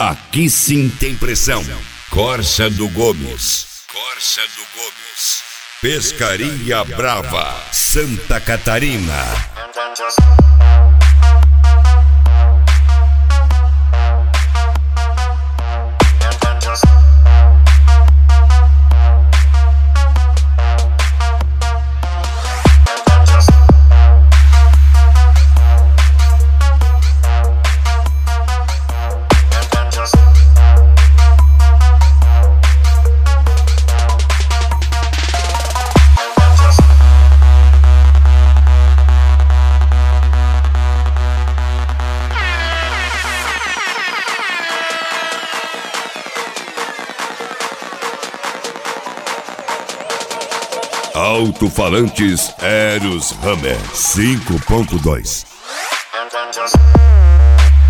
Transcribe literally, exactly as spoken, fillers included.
Aqui sim tem pressão. Corsa do Gomes. Corsa do Gomes. Pescaria Brava, Santa Catarina. Alto-falantes Eros Hammer cinco ponto dois.